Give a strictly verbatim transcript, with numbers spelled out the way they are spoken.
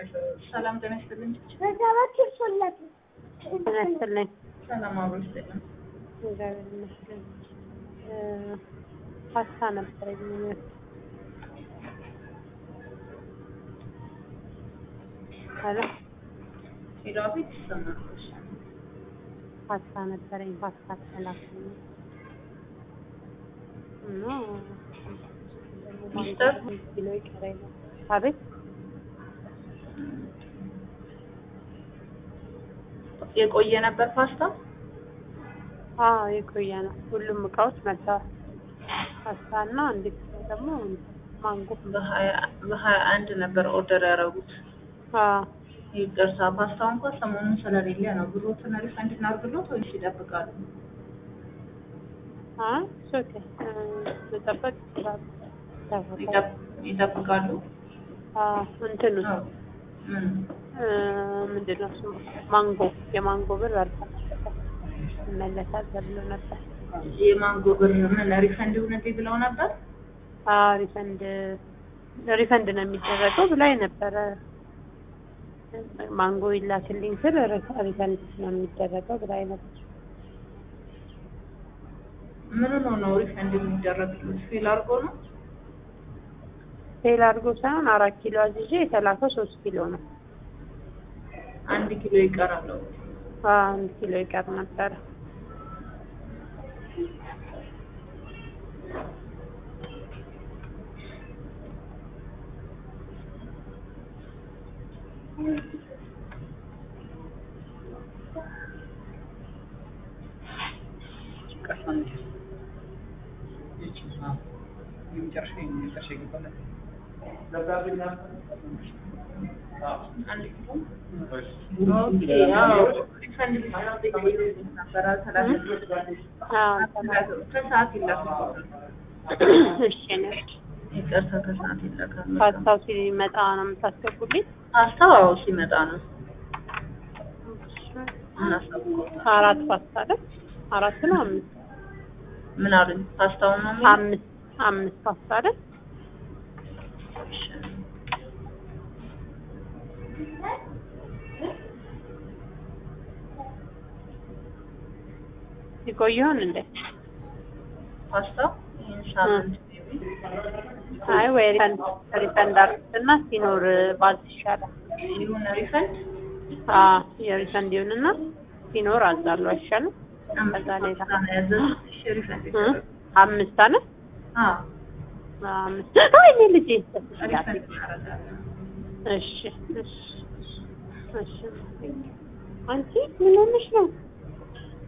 ሰላም ጤና ይስጥልኝ። በዛባት ይርሶላት ተነስተልኝ ሰላም አብሮሽ ይስጥልኝ። እግዚአብሔር ይመስገን። ፓስታ ነበረኝ አለ ሄዳፊት ሰማሽ? ፓስታ ነበረኝ ፓስታ ተላከኝ ነው ሚስተር ኪሎ ይቀረኝ ነው። አቤት የቆየ ነበር ፓስታ? አዎ የቆየ ነው። ሁሉም እቃዎች መጥተዋል። ፓስታና እንዴት ደግሞ ማንጎ በሀያ በሀያ አንድ ነበር ኦርደር ያደረጉት። አዎ ይቅርታ ፓስታው እንኳን ሰሞኑን ስለሌለ ነው። ብሮትን ሪፈንድ እናድርግሎት ወይስ ይጠብቃሉ? አይ ኦኬ መጠበቅ ይችላል። ይጠብቃሉ? አዎ እንትኑ ምን ምንድን ነው ስሙ? ማንጎ የማንጎ ብር አልተመለሰም ይመለሳል ተብሎ ነበር። የማንጎ ብር ምን ሪፈንድ ይሁንልኝ ብለው ነበር? አዎ ሪፈንድ ሪፈንድ ነው የሚደረገው ብላኝ ነበረ። ማንጎ ይላክልኝ ስል ሪፈንድ ነው የሚደረገው ብላኝ ነበር። ምን ነው ነው ሪፈንድ የሚደረግልኝ? ፌል አድርጎ ነው? ፌል አድርጎ ሳይሆን አራት ኪሎ አዝዤ የተላከው ሶስት ኪሎ ነው። አንድ ኪሎ ይቀራል። አዎ አንድ ኪሎ ይቀር ነበር። ከሳንት ይችላል የሚጨርሽ የሚጨርሽ ይገባል ለጋብኛ አንድ ኪሎ ኦኬ አዎ ሪፈንድ ነበር አልተላለፈም። አዎ ከሰዓት ይላካል። እሺ ነው ይቅርታ ከሰዓት ይላካል። ፓስታው ሲመጣ ነው የምታስገቡልኝ? ፓስታው ሲመጣ ነው። አራት ፓስታ አይደል? አራት ነው አምስት ምን አሉኝ? ፓስታው ነው አምስት አምስት ፓስታ አይደል? ይቆየውን እንዴ ፓስታው ሳምንት አይ ወይ ሪፈንድ ሪፈንድ አድርግና ሲኖር ባዝ ይሻላል። ይሁን ሪፈንድ አዎ የሪፈንድ ይሁንና ሲኖር አዛሉ አይሻልም? ከዛ ላይ አምስት አለ? አዎ አምስት አይ ልጅ እሺ እሺ እሺ አንቺ ምን ሆነሽ ነው?